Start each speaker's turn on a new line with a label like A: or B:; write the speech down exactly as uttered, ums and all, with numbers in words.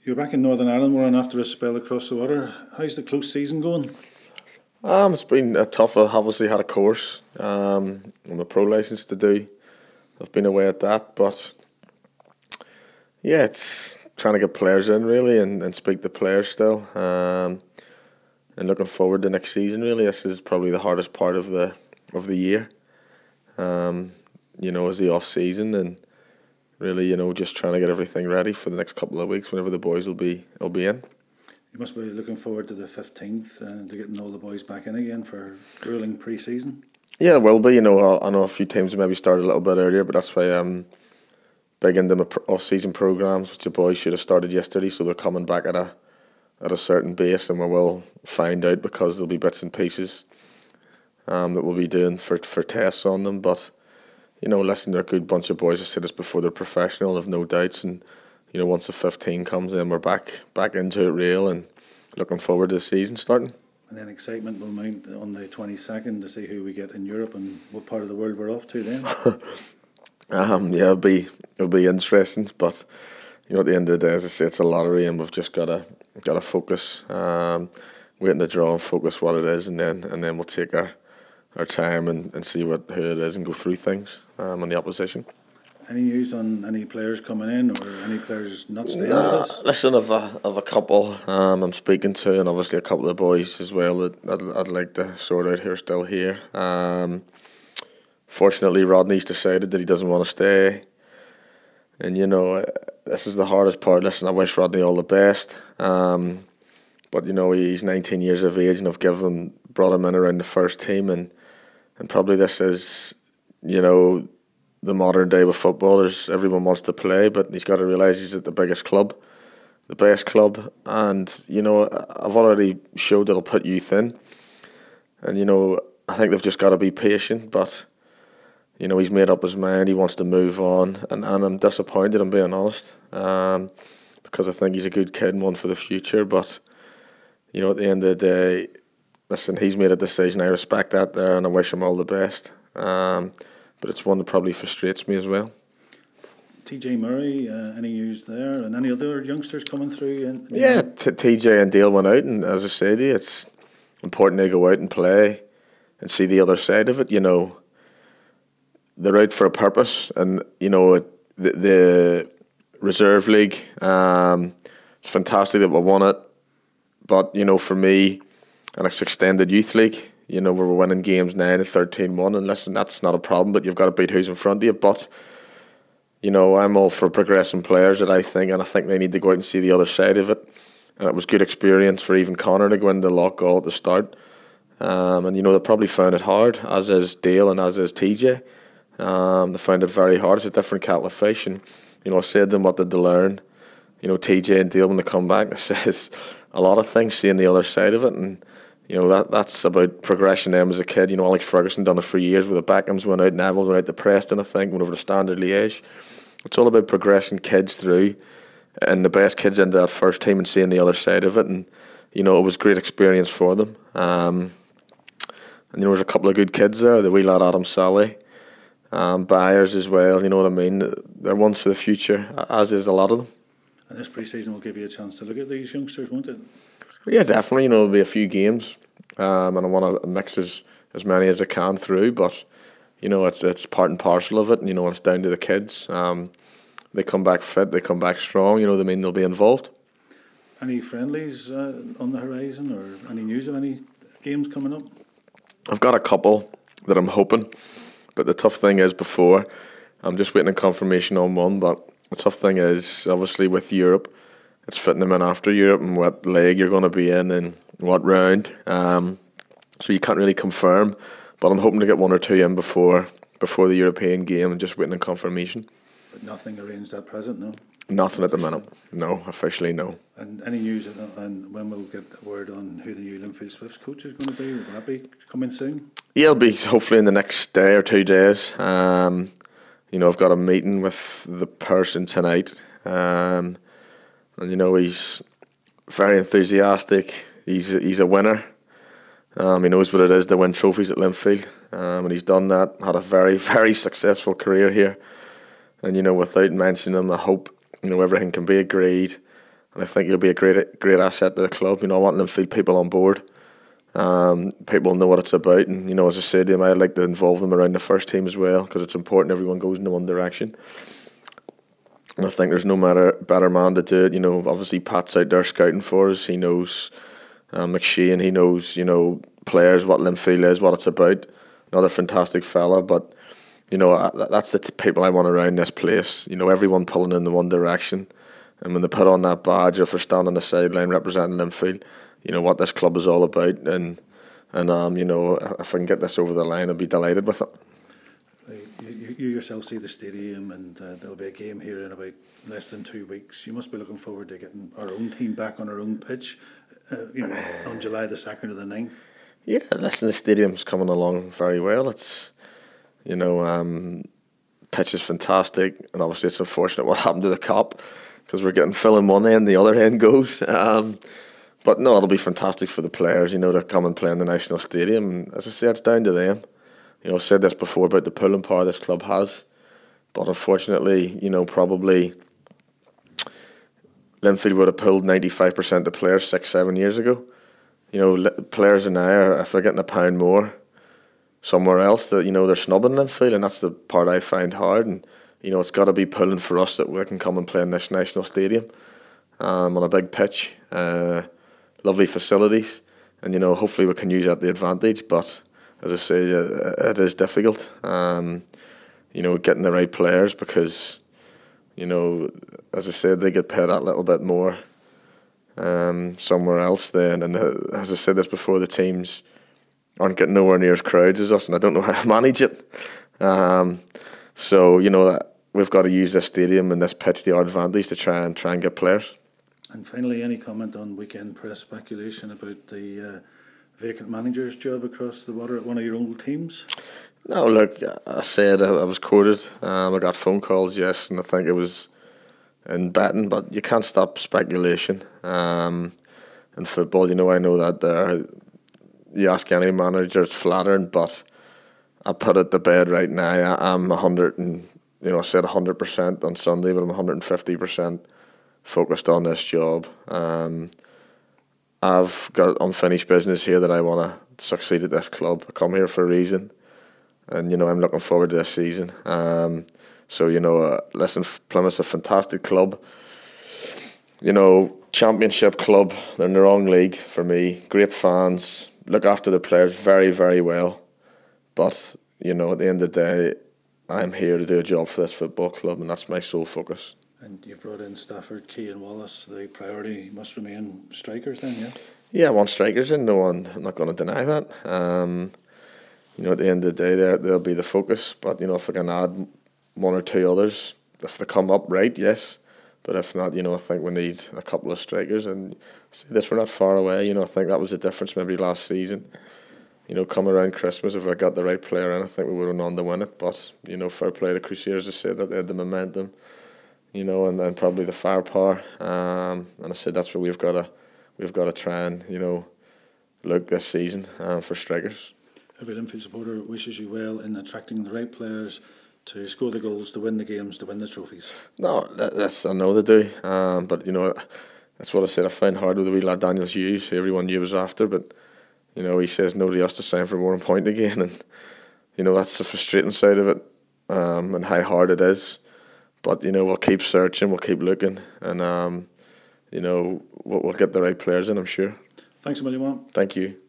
A: You're back in Northern Ireland, we're on after a spell across the water. How's the close season going?
B: Um, it's been a tough. I've obviously had a course um, on the pro license to do. I've been away at that, but yeah, it's trying to get players in really and, and speak to players still. Um, and looking forward to next season really. This is probably the hardest part of the of the year. Um, you know, as the off season and really, you know, just trying to get everything ready for the next couple of weeks whenever the boys will be will be in.
A: You must be looking forward to the fifteenth and uh, to getting all the boys back in again for gruelling pre-season.
B: Yeah, it will be. You know, I know a few teams maybe started a little bit earlier, but that's why I'm big into my off-season programs, which the boys should have started yesterday. So they're coming back at a at a certain base, and we will find out because there'll be bits and pieces um, that we'll be doing for for tests on them. But you know, listen, they're a good bunch of boys. I said this before; they're professional, I've no doubts. And you know, once the fifteen comes, then we're back back into it real and looking forward to the season starting.
A: And then excitement will mount on the twenty-second to see who we get in Europe and what part of the world we're off to then.
B: um, yeah, it'll be it'll be interesting, but you know, at the end of the day, as I say, it's a lottery, and we've just gotta gotta focus, um, waiting to draw and focus what it is, and then and then we'll take our our time and, and see what who it is and go through things um, on the opposition.
A: Any news on any players coming in or any players not staying
B: Nah,
A: with us?
B: Listen, I've a, I've a couple um, I'm speaking to, and obviously a couple of boys as well that I'd, I'd like to sort out who are still here. Um, fortunately, Rodney's decided that he doesn't want to stay. And, you know, this is the hardest part. Listen, I wish Rodney all the best. Um, but, you know, he's nineteen years of age, and I've given brought him in around the first team. And, and probably this is, you know, the modern day with footballers. Everyone wants to play, but he's got to realise he's at the biggest club, the best club. And, you know, I've already showed that I'll put youth in. And, you know, I think they've just got to be patient. But, you know, he's made up his mind. He wants to move on. And, and I'm disappointed, I'm being honest, um, because I think he's a good kid and one for the future. But, you know, at the end of the day, listen, he's made a decision. I respect that there, and I wish him all the best. Um But it's one that probably frustrates me as well.
A: T J Murray, uh, any news there? And any other youngsters coming through? In, in
B: yeah, t- T J and Dale went out, and as I said, it's important they go out and play and see the other side of it. You know, they're out for a purpose, and you know the, the reserve league. Um, it's fantastic that we won it, but you know, for me, and it's extended youth league. You know, we were winning games nine and thirteen one, and listen, that's not a problem, but you've got to beat who's in front of you. But, you know, I'm all for progressing players that I think, and I think they need to go out and see the other side of it. And it was good experience for even Connor to go into lock goal at the start. Um, and, you know, they probably found it hard, as is Dale and as is T J. Um, they found it very hard. It's a different kettle of fish. And, you know, I said to them, what did they learn? You know, T J and Dale, when they come back, it says a lot of things, seeing the other side of it. And, you know, that that's about progression them as a kid. You know, Alex Ferguson done it for years with the Beckhams went out, Neville went out to Preston, I think, went over to Standard Liège. It's all about progressing kids through and the best kids into that first team and seeing the other side of it. And, you know, it was a great experience for them. Um, and, you know, there's a couple of good kids there. The wee lad Adam Sally, um, Byers as well, you know what I mean? They're ones for the future, as is a lot of them.
A: And this pre-season will give you a chance to look at these youngsters, won't it?
B: Yeah, definitely. You know, there'll be a few games, um, and I want to mix as, as many as I can through. But you know, it's it's part and parcel of it. And you know, it's down to the kids. Um, they come back fit, they come back strong. You know, they mean they'll be involved.
A: Any friendlies uh, on the horizon, or any news of any games coming up?
B: I've got a couple that I'm hoping, but the tough thing is before I'm just waiting on confirmation on one. But the tough thing is obviously with Europe. It's fitting them in after Europe and what leg you're going to be in and what round. Um, so you can't really confirm, but I'm hoping to get one or two in before before the European game and just waiting on confirmation.
A: But nothing arranged at present, no?
B: Nothing at the minute. No, officially no.
A: And any news on when we'll get word on who the new Linfield Swifts coach is going to be? Will that be coming soon?
B: Yeah, it'll be hopefully in the next day or two days. Um, you know, I've got a meeting with the person tonight. Um And, you know, he's very enthusiastic. He's a, he's a winner. Um, he knows what it is to win trophies at Linfield. Um, and he's done that. Had a very, very successful career here. And, you know, without mentioning him, I hope, you know, everything can be agreed. and I think he'll be a great great asset to the club. You know, I want Linfield people on board. Um, people know what it's about, and you know, as I said to him, I'd like to involve them around the first team as well, because it's important everyone goes in one direction. And I think there's no matter better man to do it. You know, obviously Pat's out there scouting for us. He knows uh, McShane. He knows, you know, players, what Linfield is, what it's about. Another fantastic fella, but you know, I, that's the t- people I want around this place. You know, everyone pulling in the one direction, and when they put on that badge, if they're standing on the sideline representing Linfield, you know what this club is all about, and and um, you know, if I can get this over the line, I'll be delighted with it.
A: You, you yourself see the stadium, and uh, there'll be a game here in about less than two weeks. You must be looking forward to getting our own team back on our own pitch, uh, you know, on July the second or the ninth.
B: Yeah, listen, the stadium's coming along very well. It's, you know, um, pitch is fantastic, and obviously it's unfortunate what happened to the Kop, because we're getting filling one end, the other end goes. Um, but no, it'll be fantastic for the players, you know, to come and play in the National Stadium. And as I say, it's down to them. You know, I've said this before about the pulling power this club has, but unfortunately, you know, probably Linfield would have pulled ninety-five percent of players six, seven years ago. You know, players now, are, if they're getting a pound more somewhere else, that, you know, they're snubbing Linfield, and that's the part I find hard. And you know, it's got to be pulling for us that we can come and play in this National Stadium um, on a big pitch, uh, lovely facilities, and you know, hopefully we can use that to the advantage. But as I say, uh, it is difficult, um, you know, getting the right players, because, you know, as I said, they get paid that little bit more um, somewhere else then. And uh, as I said this before, the teams aren't getting nowhere near as crowds as us, and I don't know how to manage it. Um, so, you know, that we've got to use this stadium and this pitch to our advantage to try and try and get players.
A: And finally, any comment on weekend press speculation about the uh, vacant manager's job across the water at one of your old teams?
B: No, look, I said I, I was quoted. Um, I got phone calls, yes, and I think it was in betting, but you can't stop speculation. Um, in football, you know, I know that there. You ask any manager, it's flattering, but I put it to bed right now. I, I'm a hundred and you know, I said a hundred percent on Sunday, but I'm a hundred and fifty percent focused on this job. Um, I've got unfinished business here that I want to succeed at this club. I come here for a reason, and you know, I'm looking forward to this season. Um, so you know, uh, listen, Plymouth's a fantastic club. You know, championship club. They're in the wrong league for me. Great fans, look after the players very, very well. But you know, at the end of the day, I'm here to do a job for this football club, and that's my sole focus.
A: And you've brought in Stafford, Key and Wallace. The priority must remain strikers then, yeah?
B: Yeah, I want strikers in. No one, I'm not going to deny that. Um, you know, at the end of the day, they'll be the focus. But, you know, if I can add one or two others, if they come up right, yes. But if not, you know, I think we need a couple of strikers. And see, this, we're not far away. You know, I think that was the difference maybe last season. You know, come around Christmas, if I got the right player in, I think we would have gone on to win it. But, you know, fair play to Crusaders to say that they had the momentum, you know, and, and probably the firepower. Um, and I said that's where we've got to we've got to try and, you know, look this season um, for strikers.
A: Every Linfield supporter wishes you well in attracting the right players to score the goals, to win the games, to win the trophies.
B: No, that, that's I know they do. Um, but, you know, that's what I said. I found hard with the wee lad Daniel Hughes, who everyone knew was after, but you know, he says nobody has to sign for more than point again, and you know, that's the frustrating side of it, um, and how hard it is. But you know, we'll keep searching, we'll keep looking, and um, you know, we'll, we'll get the right players in, I'm sure.
A: Thanks a million, Mark.
B: Thank you.